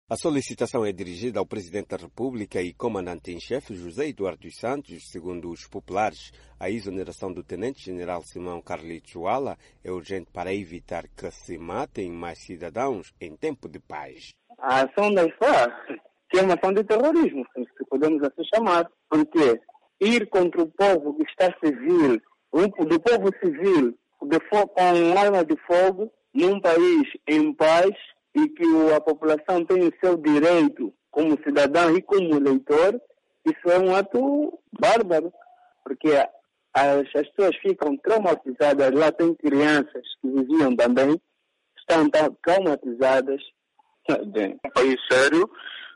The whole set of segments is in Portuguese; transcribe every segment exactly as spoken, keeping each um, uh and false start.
A solicitação é dirigida ao Presidente da República e Comandante em Chefe José Eduardo dos Santos. Segundo os populares, a exoneração do Tenente-General Simão Carlitos Wala é urgente para evitar que se matem mais cidadãos em tempo de paz. A ação da I F A é uma ação de terrorismo, se podemos assim chamar, porque ir contra o povo que está civil, do povo civil de fogo, com arma de fogo, num país em paz, e que a população tem o seu direito como cidadão e como eleitor, isso é um ato bárbaro, porque as, as pessoas ficam traumatizadas. Lá tem crianças que viviam também, estão traumatizadas. Bem, um país sério,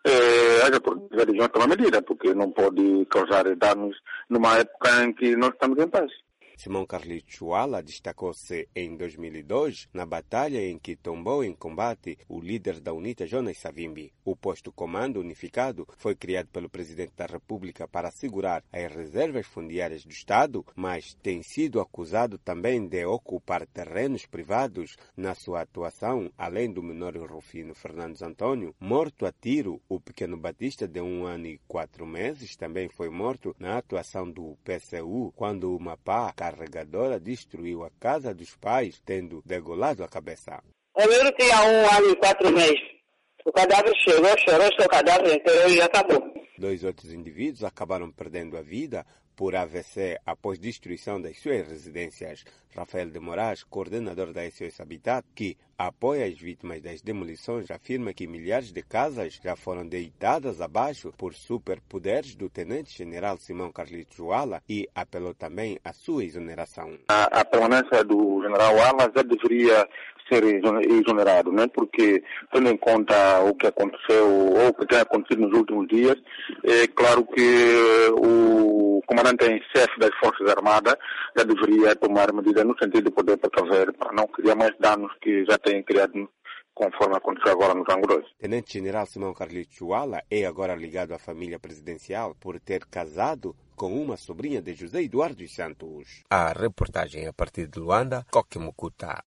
é, haja por religião tomar medida, porque não pode causar danos numa época em que nós estamos em paz. Simão Carlitos Wala destacou-se em dois mil e dois na batalha em que tombou em combate o líder da UNITA, Jonas Savimbi. O posto Comando Unificado foi criado pelo Presidente da República para assegurar as reservas fundiárias do Estado, mas tem sido acusado também de ocupar terrenos privados na sua atuação, além do menor Rufino Fernandes Antônio, morto a tiro. O pequeno Batista, de um ano e quatro meses, também foi morto na atuação do P C U, quando uma pá carregadora destruiu a casa dos pais, tendo degolado a cabeça. O menino tinha um ano e quatro meses. O cadáver chegou, chorou seu cadáver inteiro e acabou. Dois outros indivíduos acabaram perdendo a vida por A V C após destruição das suas residências. Rafael de Moraes, coordenador da S O S Habitat, que apoia as vítimas das demolições, afirma que milhares de casas já foram deitadas abaixo por superpoderes do Tenente-General Simão Carlitos Wala e apelou também à sua exoneração. A, a permanência do General Wala já deveria ser exonerado, né? Porque, tendo em conta o que aconteceu ou o que tem acontecido nos últimos dias, é claro que o comandante em chefe das Forças Armadas já deveria tomar medidas no sentido de poder precaver para não criar mais danos que já têm criado conforme aconteceu agora no Rango dois. Tenente-General Simão Carlitos Wala é agora ligado à família presidencial por ter casado com uma sobrinha de José Eduardo dos Santos. A reportagem a partir de Luanda, Coque Mucuta.